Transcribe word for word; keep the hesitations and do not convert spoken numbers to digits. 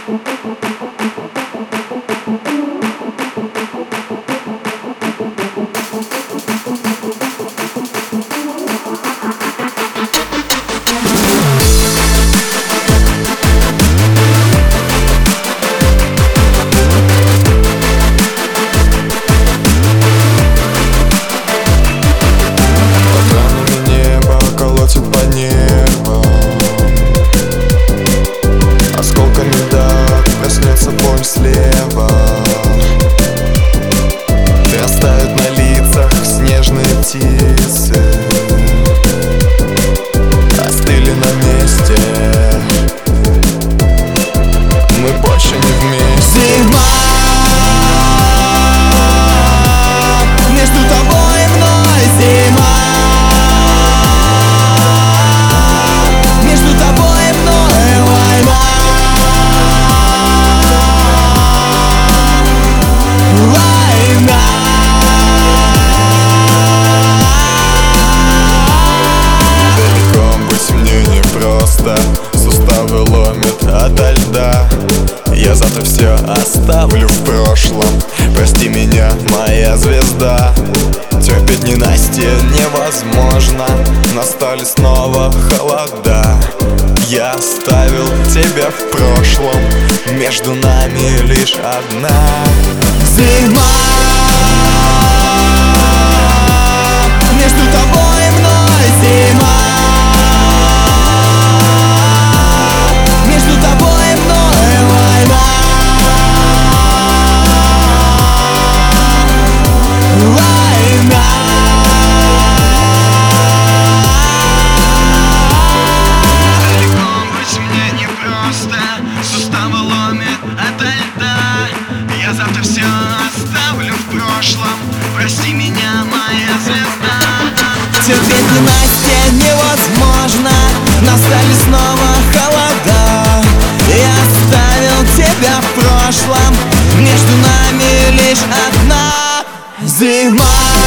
Слева растают на лицах снежные птицы, остыли на месте, мы больше не вместе. Зима между тобой и мной, зима между тобой и мной, война. Далеко быть мне непросто, суставы ломят ото льда. Я зато все оставлю в прошлом, прости меня, моя звезда. Терпеть ненастье невозможно, настали снова холода. Я оставил тебя в прошлом, между нами лишь одна зима. Между тобой и мной, зима между тобой и мной, война. Война. Суставы ломят ото льда. Я завтра все оставлю в прошлом, прости меня, моя звезда. Терпеть ненастье невозможно, настали снова холода. Я оставил тебя в прошлом, между нами лишь одна зима.